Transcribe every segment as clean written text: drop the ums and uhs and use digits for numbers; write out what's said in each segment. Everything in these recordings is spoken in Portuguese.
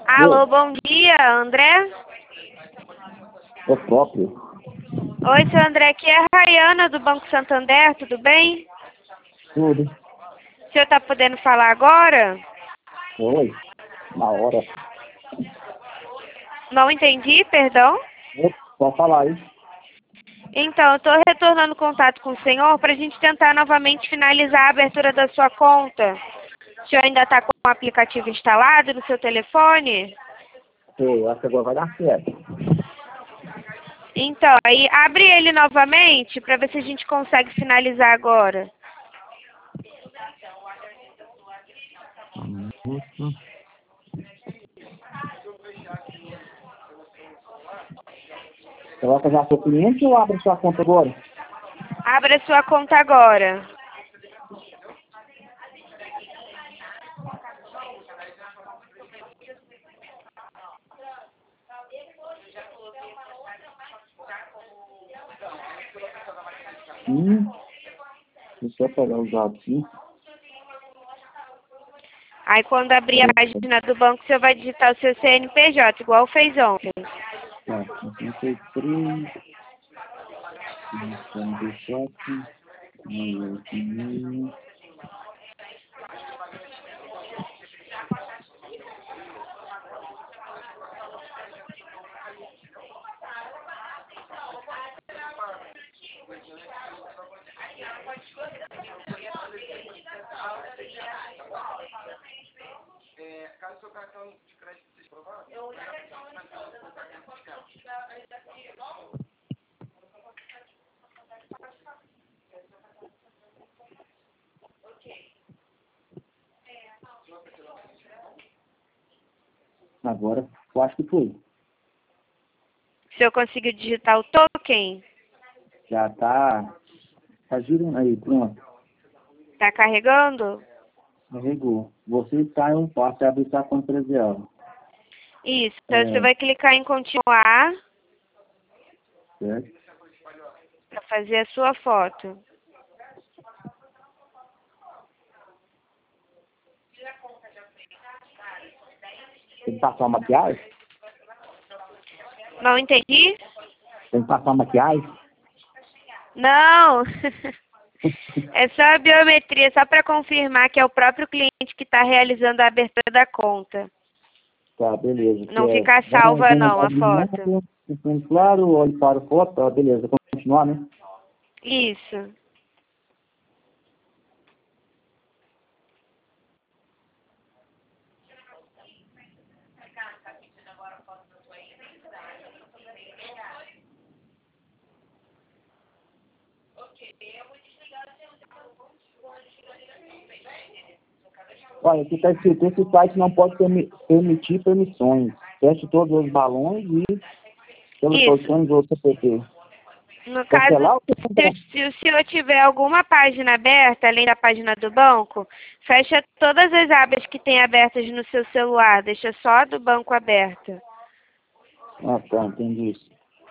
Alô, bom dia, André? É próprio. Oi, seu André, aqui é a Rayana do Banco Santander, tudo bem? Tudo. O senhor está podendo falar agora? Oi. Na hora. Não entendi, perdão. Pode falar aí. Então, eu estou retornando contato com o senhor para a gente tentar novamente finalizar a abertura da sua conta. O senhor ainda está com o aplicativo instalado no seu telefone? Eu acho que agora vai dar certo. Então, aí abre ele novamente para ver se a gente consegue finalizar agora. Você vai fazer a sua cliente ou abre sua conta agora? Abra sua conta agora. Deixa eu pegar os dados aqui. Aí quando abrir a página do banco, você vai digitar o seu CNPJ, igual fez ontem. Tá, 53, 57, 98, Agora, eu acho que foi. Se eu conseguir digitar o token, Já tá girando aí, pronto. tá carregando? Carregou. Você está em um passo de abrir sua conta 13 horas. Isso, então você vai clicar em continuar Certo? para fazer a sua foto. Tem que passar uma maquiagem? Não entendi? Tem que passar uma maquiagem? Não! É só a biometria, só para confirmar que é o próprio cliente que está realizando a abertura da conta. Tá, beleza. Não fica salva não, a Não, foto. claro, olhe para a foto, tá, beleza. Continuar, né? Isso. Olha, aqui está escrito, esse site não pode permitir permissões. Teste todos os balões e pelas Isso. posições do CPT. No Cancelar caso, ou cancelar? se o senhor tiver alguma página aberta, além da página do banco, fecha todas as abas que tem abertas no seu celular, deixa só a do banco aberta. Ah, tá, entendi isso.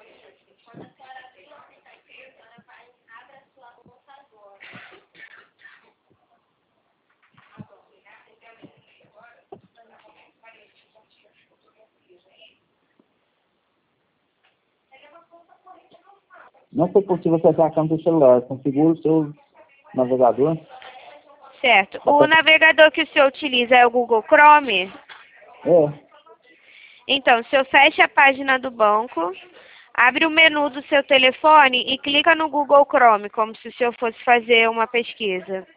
Não foi possível acessar a câmera do celular. Configure o seu navegador. Certo. O navegador que o senhor utiliza é o Google Chrome? É, Então, o senhor fecha a página do banco, abre o menu do seu telefone e clica no Google Chrome, como se o senhor fosse fazer uma pesquisa.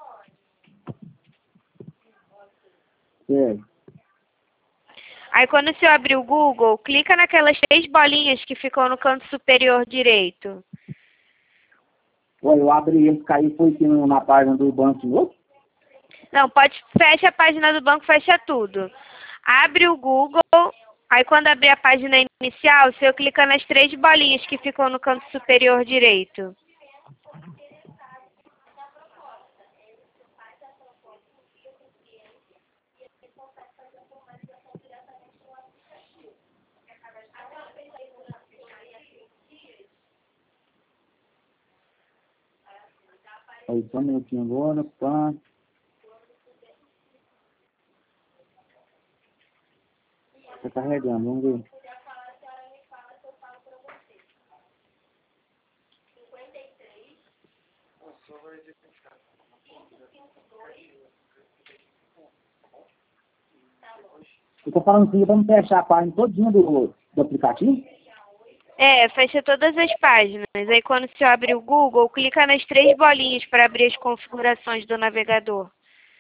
certo. Aí, quando o senhor abrir o Google, clica naquelas 3 bolinhas que ficam no canto superior direito. Olha, eu abri ele, caiu, foi aqui na página do banco. Não, fecha a página do banco, fecha tudo. Abre o Google, aí quando abrir a página inicial, o senhor clica nas 3 bolinhas que ficam no canto superior direito. Aí, só um minutinho agora, pá. tá carregando, vamos ver. Eu tô falando assim, vamos fechar a página todinha do aplicativo? É, fecha todas as páginas. Aí quando você abre o Google, clica nas 3 bolinhas para abrir as configurações do navegador.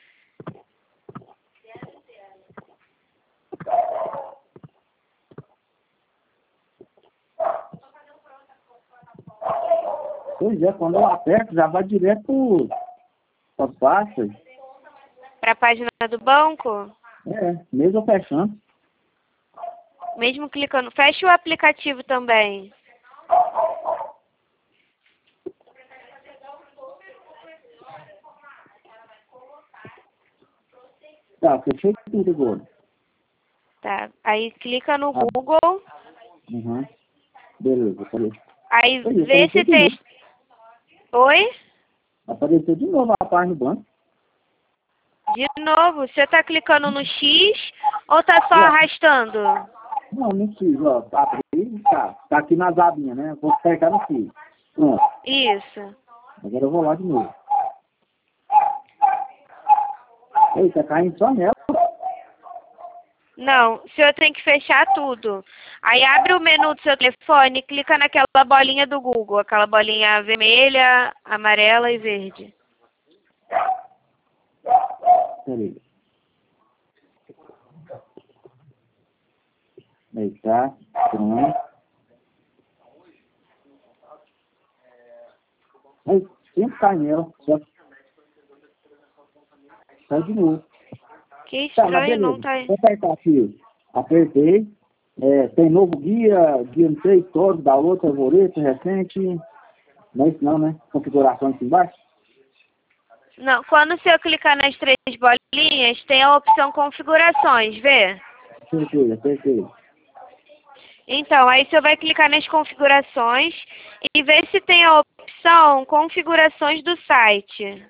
Pois é, quando eu aperto, já vai direto para as pastas. Para a página do banco, É, mesmo eu fechando. mesmo clicando, fecha o aplicativo também. Tá, fechei tudo agora. Tá. Aí clica no Ah, Google, uhum. Beleza, apareceu. aí Aí, vê se apareceu de tem. novo. Oi? Apareceu de novo a página do banco. De novo, você tá clicando no X ou tá só Ué, arrastando? não, não fiz, ó. Abri, tá aqui nas abinhas, né? Vou apertar no fio. Pronto. Isso. Agora eu vou lá de novo. Ei, tá caindo só nela. Não, o senhor tem que fechar tudo. Aí abre o menu do seu telefone e clica naquela bolinha do Google, aquela bolinha vermelha, amarela e verde. Peraí. Aí tá, pronto. Aí, sempre cai nela. Só cai de novo. Que Tá, mas estranho, não beleza. tá. Vou apertar aqui. Apertei. É, tem novo guia não sei, todo, da outra, favorito, recente. Não é isso não, né? Configuração aqui embaixo. Não, quando o senhor clicar nas 3 bolinhas, tem a opção configurações, vê? Apertei, apertei. Então, aí você vai clicar nas configurações e ver se tem a opção configurações do site.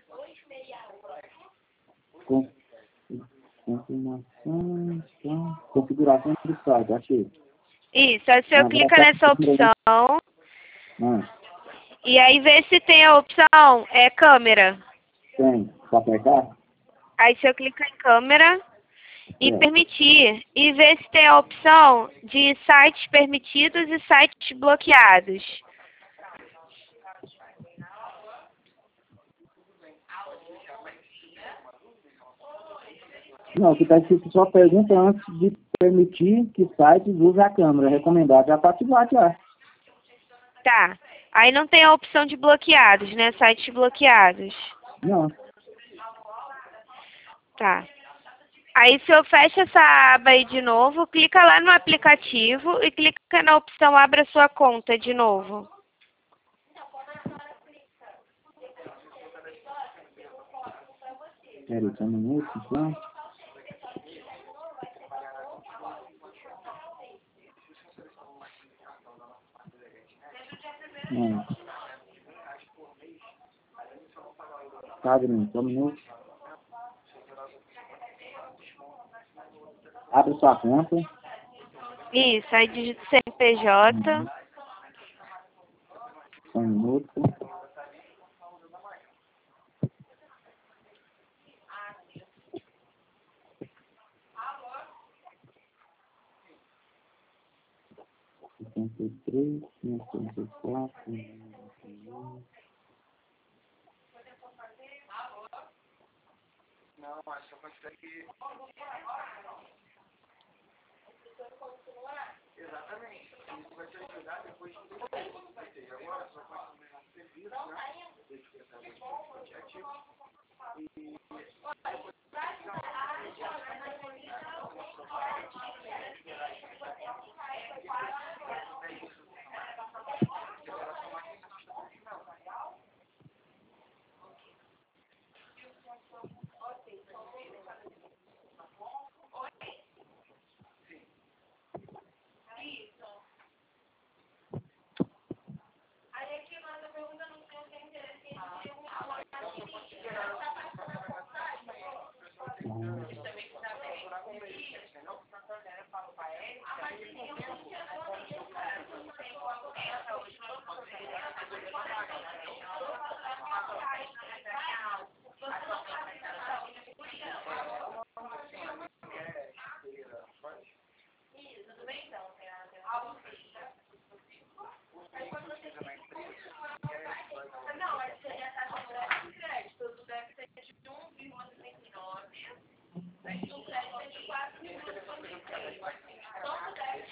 Com- Confirmação, tá. Configuração do site, achei. Isso, aí o senhor Agora clica tá nessa configurando. opção Ah, e aí vê se tem a opção câmera. tem. Pra apertar? Aí o senhor clica em câmera e É. permitir e vê se tem a opção de sites permitidos e sites bloqueados. Não, que tá escrito só pergunta antes de permitir que sites usem a câmera. Recomendado. Já tá ativado já. Tá. Aí não tem a opção de bloqueados, né? Sites bloqueados. Não. Tá. Aí se eu fecho essa aba aí de novo, clica lá no aplicativo e clica na opção Abra sua conta de novo. Peraí, só um minuto, então. Não. Tá abrindo, só um minuto. Abre sua conta. Isso, aí digita CNPJ. Só um minuto. Setenta e três, 54.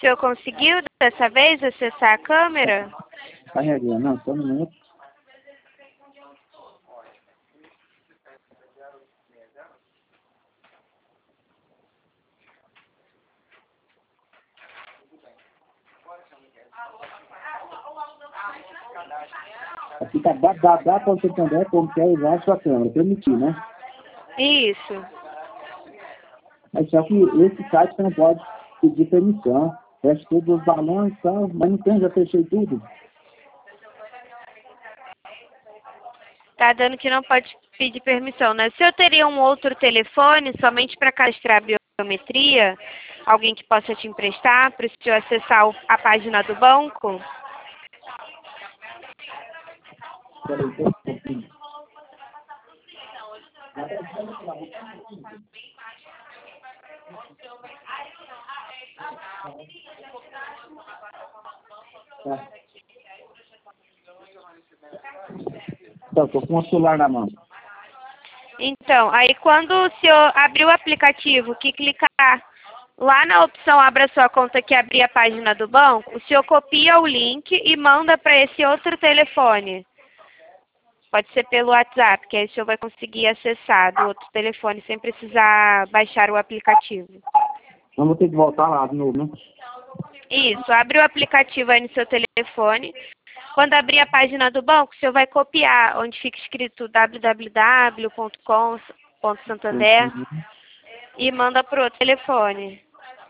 senhor conseguiu dessa vez acessar a câmera? Carreguei, não, só um minuto. Aqui tá www.santander.com.br sua câmera, permitir, né? Isso. Mas só que esse site você não pode pedir permissão. Fecha todos os balões e tal, mas não tem, já fechei tudo. Tá dando que não pode pedir permissão, né? Se eu teria um outro telefone somente para cadastrar a biometria, alguém que possa te emprestar para o senhor acessar a página do banco? Peraí, tá. Então, tô com o celular na mão. Então, aí quando o senhor abrir o aplicativo, que clicar lá na opção Abra sua conta que abrir a página do banco, o senhor copia o link e manda para esse outro telefone. Pode ser pelo WhatsApp, que aí o senhor vai conseguir acessar do outro telefone sem precisar baixar o aplicativo. Então vou ter que voltar lá de novo, né? Isso, abre o aplicativo aí no seu telefone. Quando abrir a página do banco, o senhor vai copiar onde fica escrito www.com.santander e manda para o outro telefone.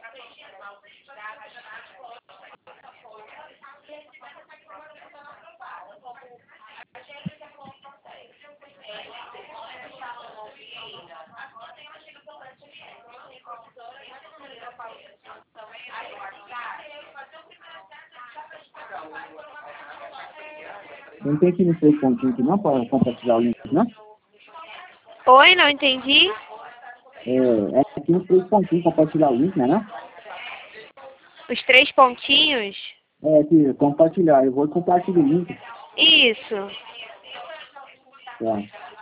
Não tem que ir nos 3 pontinhos aqui não para compartilhar o link, né? Oi, não entendi? É aqui nos 3 pontinhos compartilhar o link, né? Os 3 pontinhos? É aqui, compartilhar. Eu vou compartilhar o link. Isso. Tá.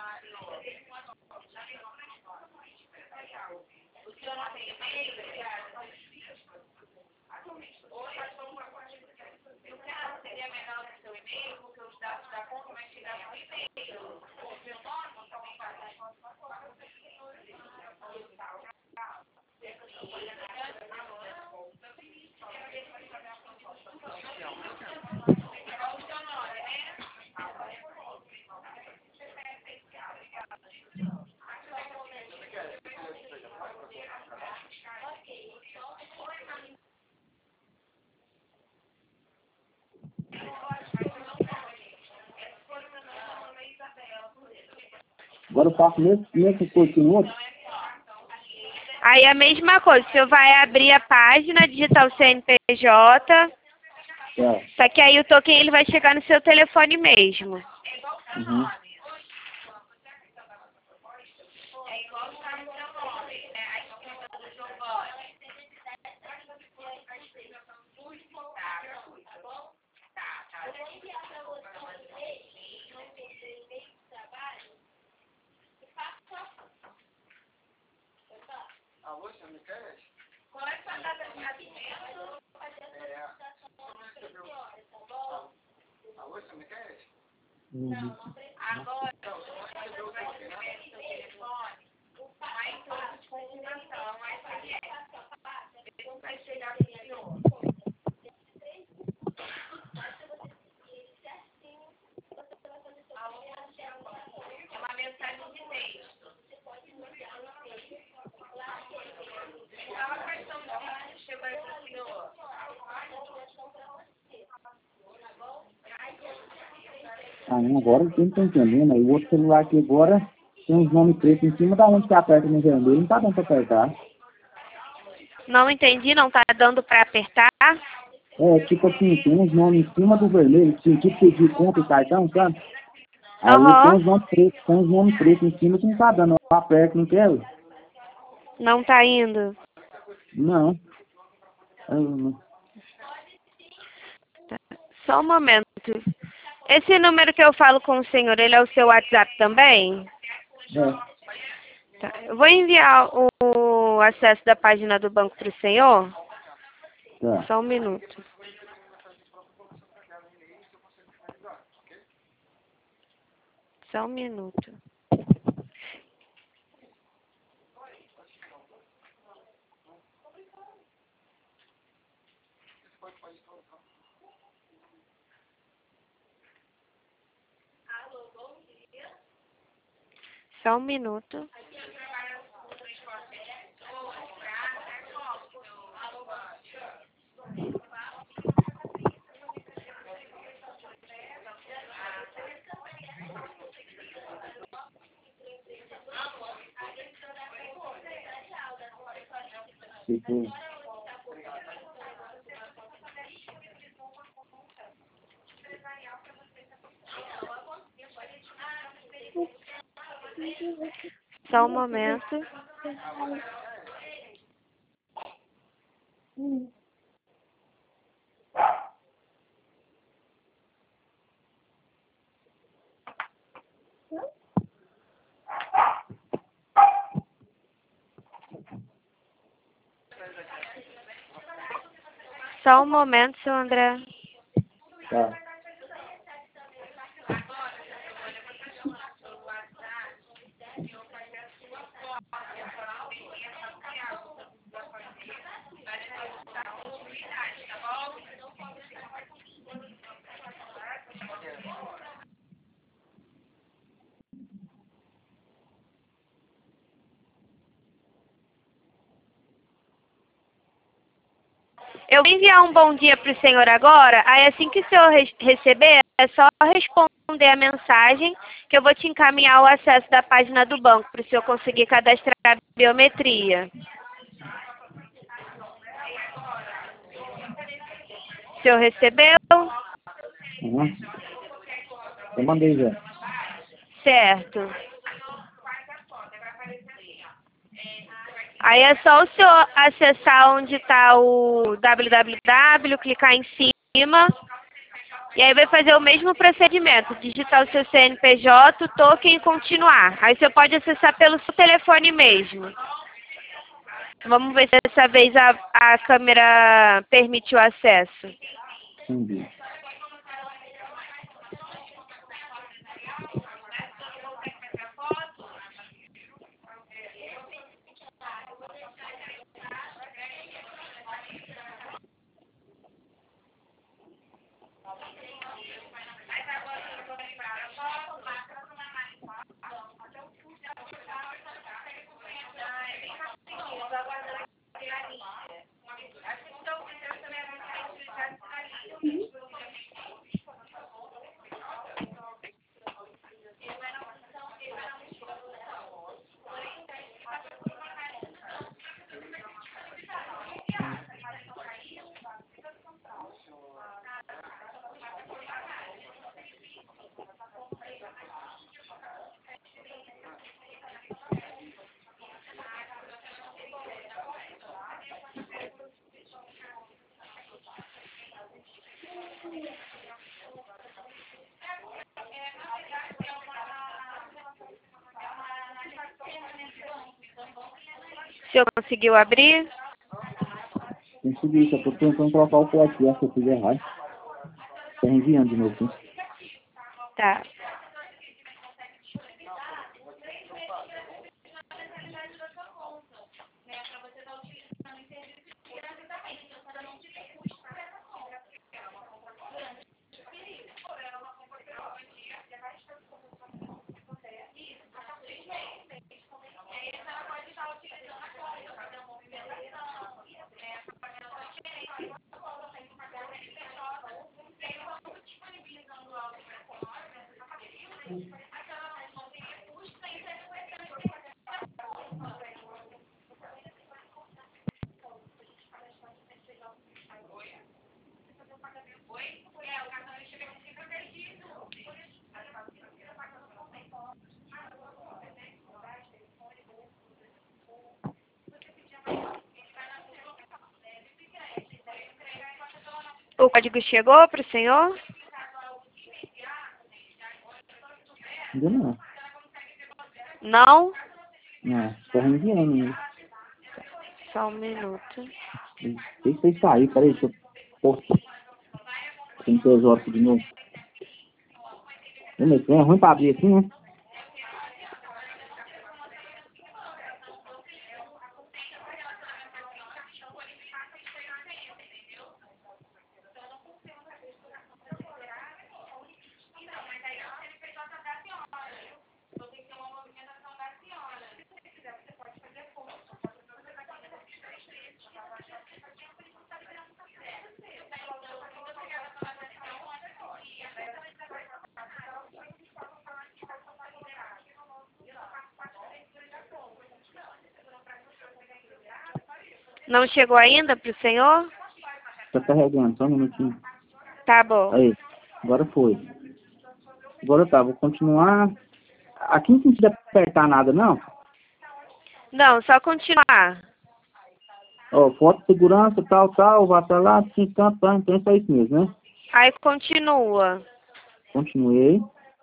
Agora eu faço mesmo coisa que no outro. Aí a mesma coisa, o senhor vai abrir a página, digitar o CNPJ, É. só que aí o token ele vai chegar no seu telefone mesmo. Uhum. Alô, senhor Miquel? Alô, senhor Miquel? Agora, vai chegar pro senhor. É uma mensagem de texto. Qual a questão que chegou aí pro senhor? Ah, não, agora eu não tô entendendo. Aí o outro celular aqui agora tem uns nomes pretos em cima, da onde que aperta no vermelho, não tá dando pra apertar. Não entendi, não tá dando para apertar? É, tipo assim, tem uns nomes em cima do vermelho, tipo pedir conta e cartão, sabe? Aí Aham. tem uns nomes pretos em cima que não tá dando, eu aperto, não quero. Não tá indo. Não. Eu não. Tá. Só um momento. Esse número que eu falo com o senhor, ele é o seu WhatsApp também? É. Tá. Eu vou enviar o acesso da página do banco para o senhor. Tá. Só um minuto. Só um minuto. Só um minuto. Tipo, Só um momento. Só um momento, seu André. tá. Eu vou enviar um bom dia para o senhor agora. Aí assim que o senhor receber, é só responder a mensagem que eu vou te encaminhar o acesso da página do banco para o senhor conseguir cadastrar a biometria. O senhor recebeu? Uhum. Eu mandei já. Certo. Aí é só o senhor acessar onde está o www, clicar em cima, e aí vai fazer o mesmo procedimento, digitar o seu CNPJ, o token e continuar. Aí você pode acessar pelo seu telefone mesmo. Vamos ver se dessa vez a câmera permite o acesso. Entendi. O senhor conseguiu abrir? Consegui, só tô tentando colocar o código, se eu fizer errado. Tá enviando de novo, sim. Tá. O código chegou para o senhor? Ainda não. Não? Não, só enviando. Só um minuto. Deixa vocês sair, peraí, deixa eu postar. Tem tesouro aqui de novo. É ruim pra abrir assim, né? Não chegou ainda pro senhor? Tá carregando, só um minutinho. Tá bom. Aí, agora foi. Agora tá, vou continuar. Aqui não precisa apertar nada, não? Não, só continuar. Ó, foto de segurança, tal, vai pra lá, assim, tanto, tá, então é só isso mesmo, né? Aí continua. Continuei.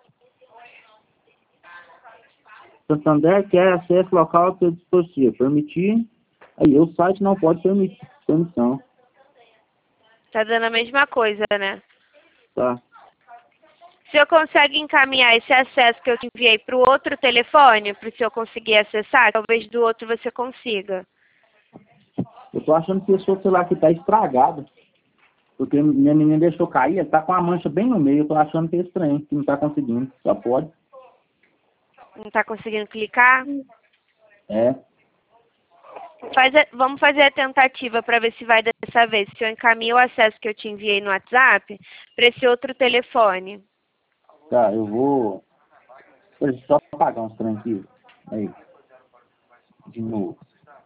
Santander quer acesso local ao seu dispositivo. Permitir. Aí, o site não pode permitir permissão. Tá dando a mesma coisa, né? Tá. O senhor consegue encaminhar esse acesso que eu te enviei para o outro telefone, para o senhor conseguir acessar? Talvez do outro você consiga. Eu tô achando que esse outro celular aqui tá estragado. Porque minha menina deixou cair, ele tá com a mancha bem no meio. Eu tô achando que é estranho, que não tá conseguindo. Só pode. Não está conseguindo clicar? É. Vamos fazer a tentativa para ver se vai dessa vez. Se eu encaminho o acesso que eu te enviei no WhatsApp para esse outro telefone. Tá, eu vou. Deixa eu só apagar uns trem aqui. Aí. De novo.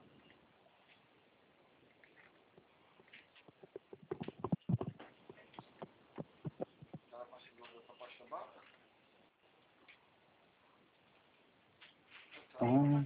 Ah.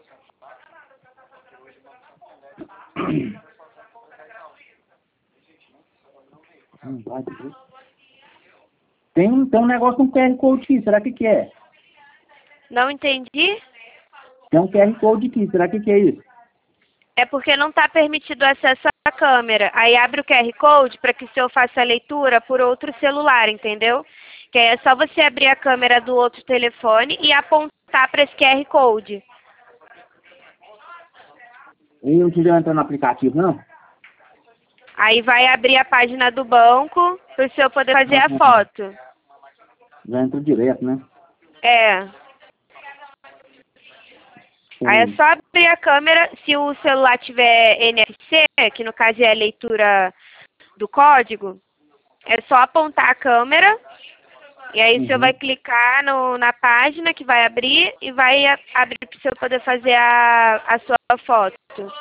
Vai dizer. Tem um negócio no QR Code aqui, será que é? Não entendi? Tem um QR Code aqui, será que é isso? É porque não está permitido acesso à câmera. Aí abre o QR Code para que o senhor faça a leitura por outro celular, entendeu? Que aí é só você abrir a câmera do outro telefone e apontar para esse QR Code. E eu queria entrar no aplicativo, não? Aí vai abrir a página do banco para o senhor poder fazer a foto. Já entrou direto, né? É. Aí é só abrir a câmera, se o celular tiver NFC, que no caso é a leitura do código, é só apontar a câmera e aí o senhor vai clicar na página que vai abrir e vai abrir para o senhor poder fazer a sua foto.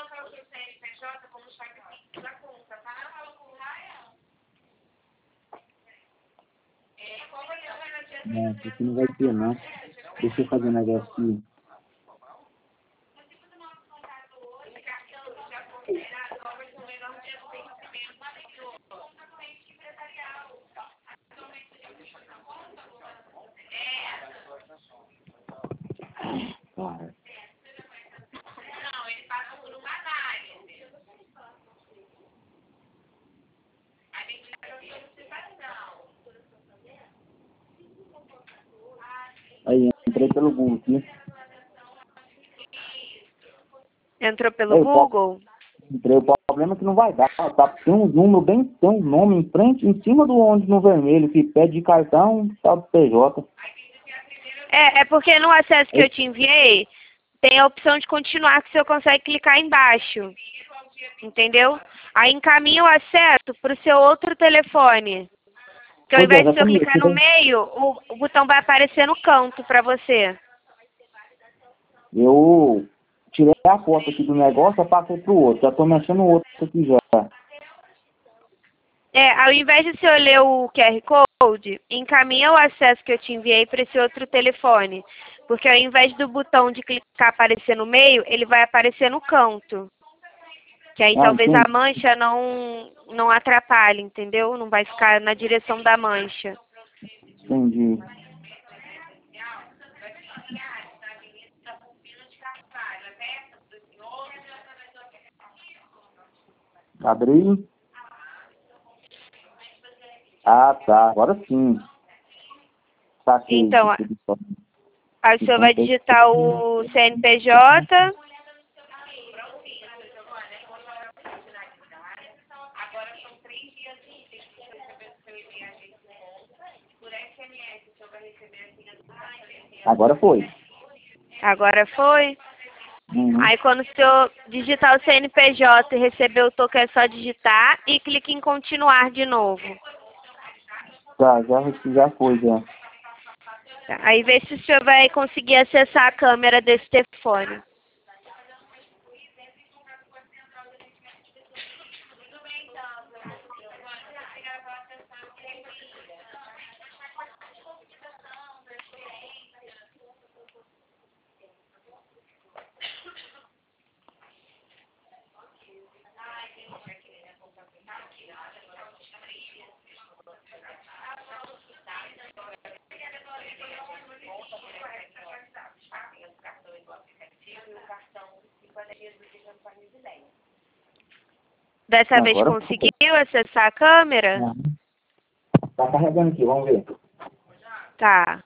Não, isso aqui não vai ter, não. Deixa eu fazer um negócio aqui. Cara. Aí, entrei pelo Google aqui. Entrou pelo Google? Entrei, o problema é que não vai dar. Tá, tem uns números bem, tem um nome em frente, em cima do onde no vermelho, que pede de cartão, tá do PJ. É porque no acesso que eu te enviei, tem a opção de continuar que o senhor consegue clicar embaixo. Entendeu? Aí encaminha o acesso para o seu outro telefone. Que ao invés de o senhor clicar no meio, o botão vai aparecer no canto para você. Eu tirei a foto aqui do negócio e passei pro outro. Já tô mexendo no outro aqui já. Ao invés de o senhor ler o QR Code, encaminha o acesso que eu te enviei para esse outro telefone. Porque ao invés do botão de clicar aparecer no meio, ele vai aparecer no canto. Que aí talvez entendi. a mancha não atrapalhe, entendeu? Não vai ficar na direção da mancha. Entendi. Abri. Ah, tá. Agora sim. Saquei. Então, aí o senhor vai digitar o CNPJ. Agora são 3 dias úteis que você receber o seu e-mail por SMS. O senhor vai receber assim a notificação. Agora foi. Agora foi. Uhum. Aí quando o senhor digitar o CNPJ e receber o token, é só digitar e clique em continuar de novo. Tá, já foi, já. Tá, aí vê se o senhor vai conseguir acessar a câmera desse telefone. Dessa vez Agora conseguiu acessar a câmera? Uhum. Tá carregando aqui, vamos ver. Tá.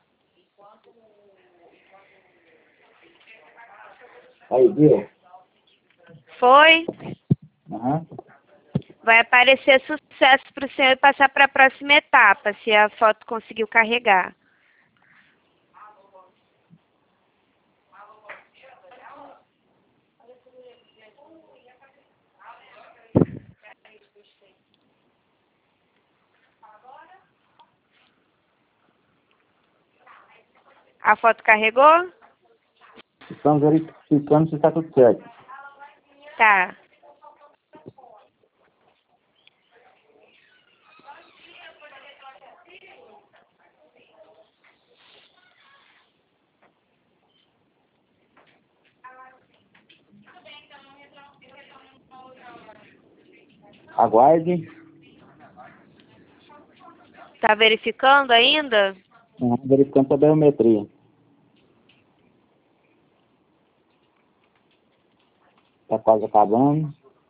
Aí, viu? Foi? Aham. Vai aparecer sucesso para o senhor e passar para a próxima etapa, se a foto conseguiu carregar. A foto carregou? Estamos verificando se está tudo certo. Tá. Aguarde. Tá verificando ainda? Uhum. Verificando a biometria. Tá quase acabando.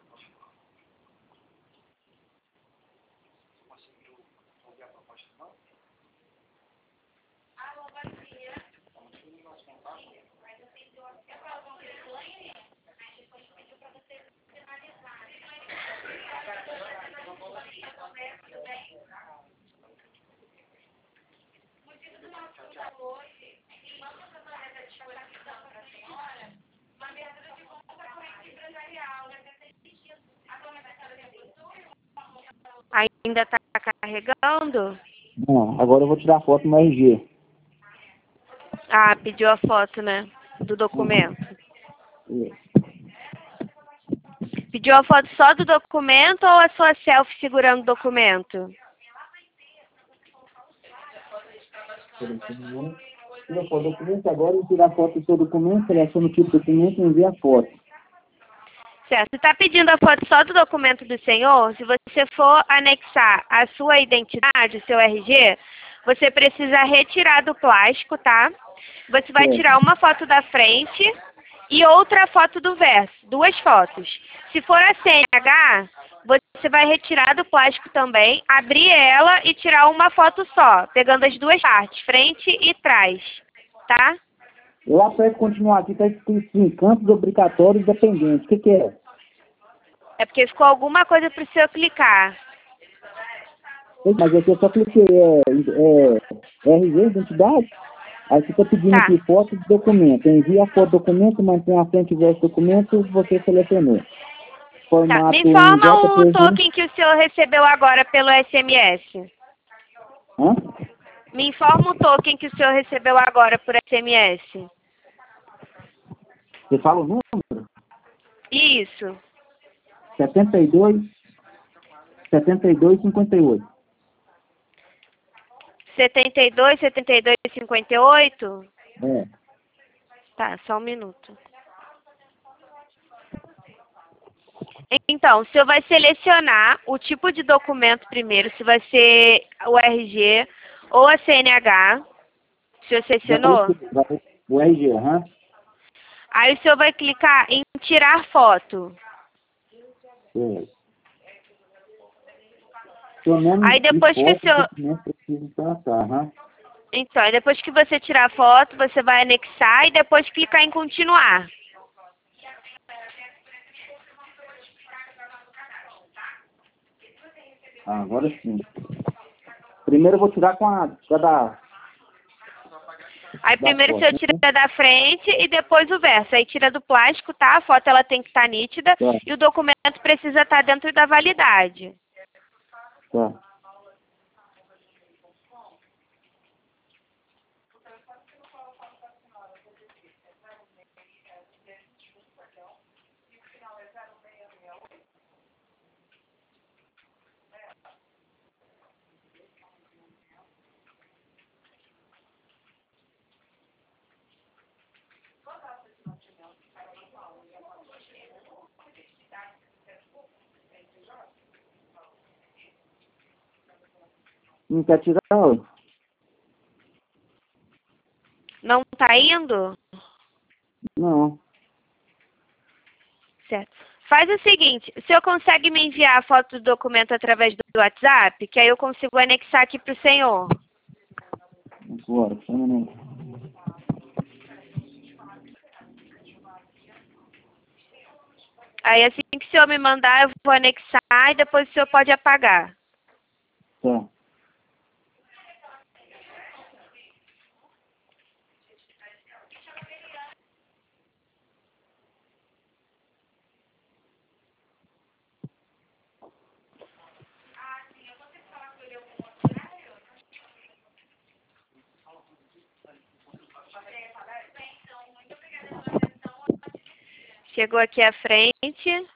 Ainda tá carregando? Não, agora eu vou tirar a foto no RG. Ah, pediu a foto, né? Do documento. Isso. Pediu a foto só do documento ou a sua selfie segurando o documento? Tira o documento agora e tirar a foto do seu documento, seleciona o tipo de documento e envia a foto. Certo. Você está pedindo a foto só do documento do senhor? Se você for anexar a sua identidade, o seu RG, você precisa retirar do plástico, tá? Você vai Certo. tirar uma foto da frente e outra foto do verso. 2 fotos. Se for a CNH, você vai retirar do plástico também, abrir ela e tirar uma foto só, pegando as 2 partes, frente e trás, tá? Eu aperto continuar aqui, está escrito sim, campos obrigatórios dependentes. O que é? É porque ficou alguma coisa para o senhor clicar. Mas aqui eu só cliquei, RG, identidade. Aí você está pedindo Tá. aqui foto do documento. Envia a foto do documento, mantém a frente e verso do documento, você selecionou. Tá. Formato Me informa o JPG. token que o senhor recebeu agora pelo SMS. Hã? Me informa o token que o senhor recebeu agora por SMS. Você fala o número? Isso. 72, 58. 72, 58? É. Tá, só um minuto. Então, o senhor vai selecionar o tipo de documento primeiro, se vai ser o RG ou a CNH. O senhor selecionou? O RG, aham. Aí o senhor vai clicar em tirar foto. É. Pelo menos Aí depois que o foto, senhor... documento preciso passar, aham. Então, aí depois que você tirar a foto, você vai anexar e depois clicar em continuar. Ah, agora sim. Primeiro eu vou tirar com a da Aí primeiro o senhor foto, tira né? da frente e depois o verso. Aí tira do plástico, tá? A foto ela tem que estar nítida Tá, e o documento precisa estar dentro da validade. tá. Não quer tirar hoje? Não tá indo? Não. Certo. Faz o seguinte, o senhor consegue me enviar a foto do documento através do WhatsApp? Que aí eu consigo anexar aqui pro senhor. Agora, só um minuto. Aí assim que o senhor me mandar, eu vou anexar e depois o senhor pode apagar. Tá. Chegou aqui à frente.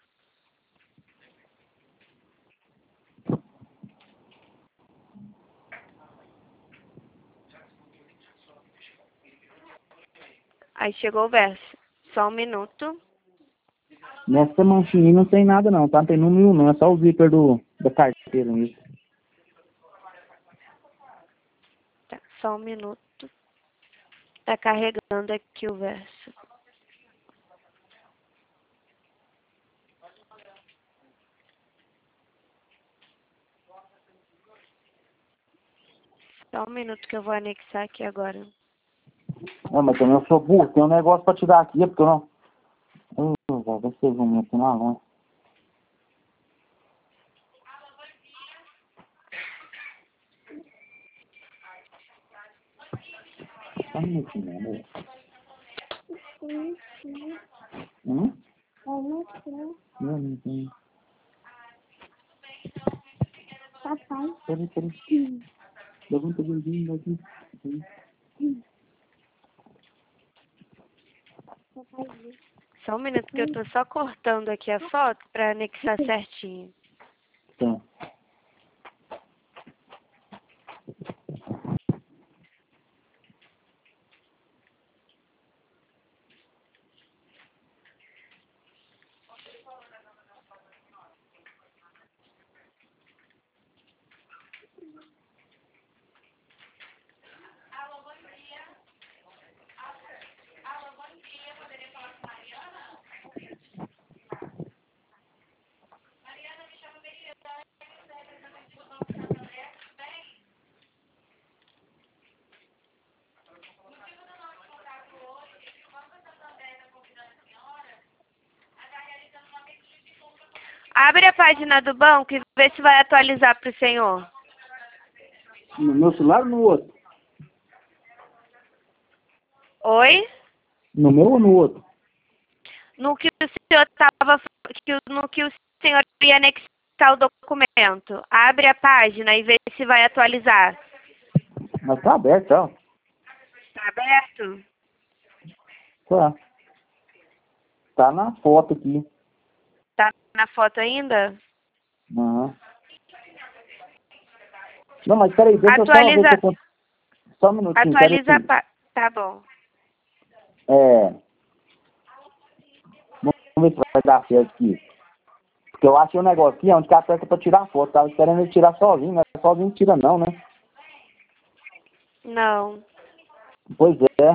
Aí chegou o verso. Só um minuto. Nessa manchinha aí não tem nada não, tá? Não tem número não, é só o zíper da carteira mesmo. Tá, só um minuto. Tá carregando aqui o verso. Só um minuto que eu vou anexar aqui agora. Não, mas também eu sou burro, tem um negócio pra tirar aqui, porque eu não... Velho, deixa eu ver um aqui na longe. Só um minutinho, meu amor. Não, não tem. Papai. Peraí. Levanta o dedinho daqui. Só um minuto que eu tô só cortando aqui a foto pra anexar certinho. Tá. Abre a página do banco e vê se vai atualizar pro senhor. No meu celular ou no outro? Oi? No meu ou no outro? No que o senhor tava, no que o senhor ia anexar o documento. Abre a página e vê se vai atualizar. Mas tá aberto, tá? Tá aberto? Tá. Tá na foto aqui. Tá na foto ainda? Aham. Não, mas peraí, deixa eu só ver Atualiza, se eu consigo. Só um minutinho, peraí. atualiza a página. Tá bom. Vamos ver se vai dar certo aqui. Porque eu achei um negócio aqui onde que aperta pra tirar foto. Tava esperando ele tirar sozinho, mas sozinho tira não, né? Não. Pois é.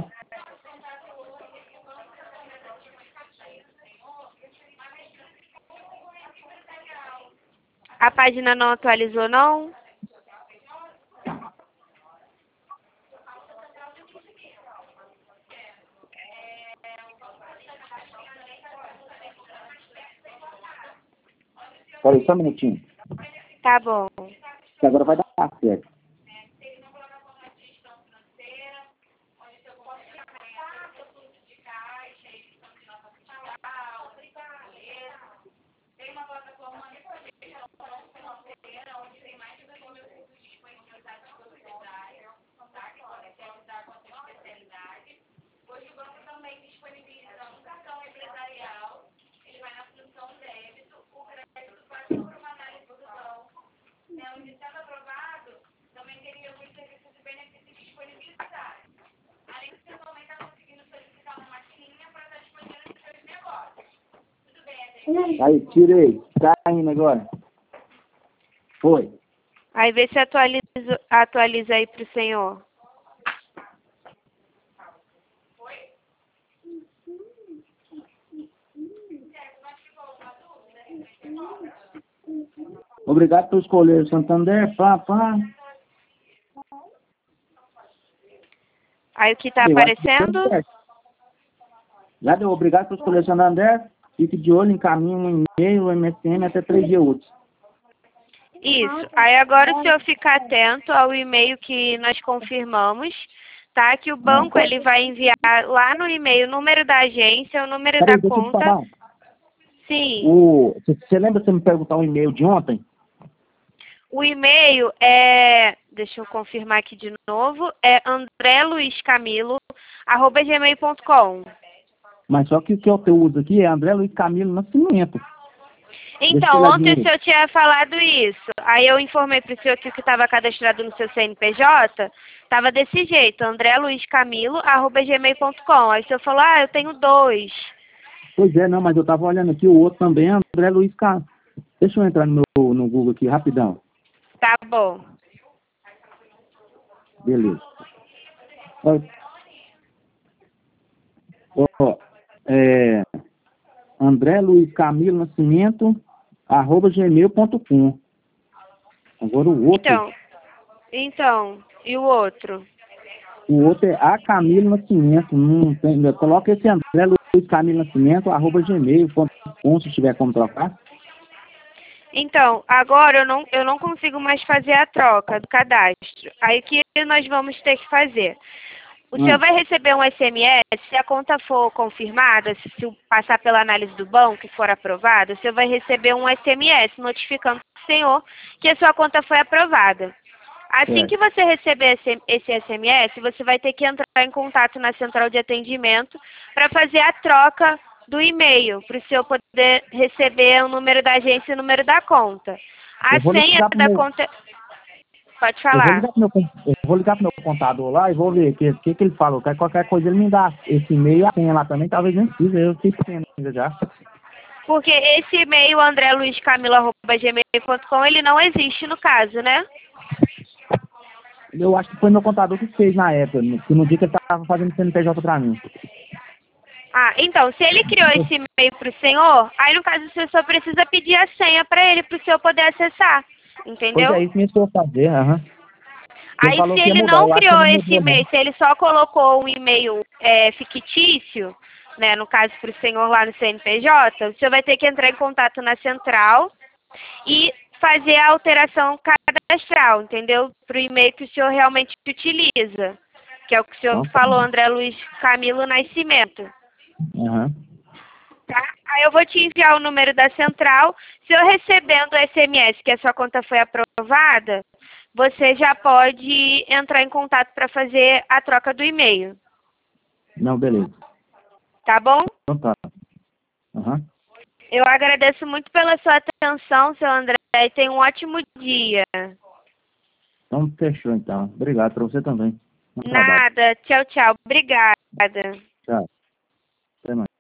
A página não atualizou, não? Espera aí, só um minutinho. Tá bom. Que agora vai dar certo. Aí, tirei. Tá indo agora. Foi. Aí vê se atualiza aí pro senhor. Obrigado por escolher o Santander. Pá. Aí o que tá Eu acho que aparecendo? deu certo. Já deu. Obrigado por escolher o Santander. Fique de olho, encaminhe um e-mail, MSN até 3 dias úteis. Isso. Aí agora o senhor fica atento ao e-mail que nós confirmamos, tá? Que o banco ele vai enviar lá no e-mail o número da agência, o número da Peraí, deixa eu te conta. falar. Sim. Você lembra de você me perguntar o e-mail de ontem? O e-mail é, deixa eu confirmar aqui de novo, é andreluiscamilo@gmail.com. Mas só que o que eu uso aqui é André Luiz Camilo Nascimento. Então, ontem o senhor tinha falado isso. Aí eu informei para o senhor que o que estava cadastrado no seu CNPJ estava desse jeito, andreluiscamilo@gmail.com. Aí o senhor falou, eu tenho 2. Pois é, não, mas eu tava olhando aqui, o outro também é André Luiz Camilo. Deixa eu entrar no Google aqui, rapidão. Tá bom. Beleza. André Luiz Camilo Nascimento, @gmail.com. Agora o outro. Então, e o outro? O outro é a Camilo Nascimento. Não tem, coloca esse André Luiz Camilo Nascimento, @gmail.com, se tiver como trocar. Então, agora eu não consigo mais fazer a troca do cadastro. Aí o que nós vamos ter que fazer? O senhor vai receber um SMS, se a conta for confirmada, se passar pela análise do banco e for aprovada, o senhor vai receber um SMS notificando o senhor que a sua conta foi aprovada. Assim que você receber esse SMS, você vai ter que entrar em contato na central de atendimento para fazer a troca do e-mail, para o senhor poder receber o número da agência e o número da conta. A senha da conta... Pode falar. Eu vou ligar pro meu contador lá e vou ver o que ele falou. Qualquer coisa ele me dá esse e-mail e a senha lá também, talvez nem precisa, eu fico tendo ainda já. Porque esse e-mail, andreluiscamilo@gmail.com, ele não existe no caso, né? Eu acho que foi meu contador que fez na época, no dia que ele estava fazendo CNPJ para mim. Então, se ele criou esse e-mail para o senhor, aí no caso você só precisa pedir a senha para ele, para o senhor poder acessar, entendeu? Pois é, isso mesmo que eu vou fazer, Aí se ele não criou esse e-mail, se ele só colocou um e-mail fictício, né, no caso para o senhor lá no CNPJ, o senhor vai ter que entrar em contato na central e fazer a alteração cadastral, entendeu? Para o e-mail que o senhor realmente utiliza, que é o que o senhor falou, André Luiz Camilo Nascimento. Tá? Aí eu vou te enviar o número da central. Se eu recebendo o SMS que a sua conta foi aprovada, você já pode entrar em contato para fazer a troca do e-mail. Não, beleza. Tá bom? Então tá. Eu agradeço muito pela sua atenção, seu André, e tenha um ótimo dia. Então fechou então. Obrigado para você também. Nada. Tchau, tchau. Obrigada. Tchau. Até mais.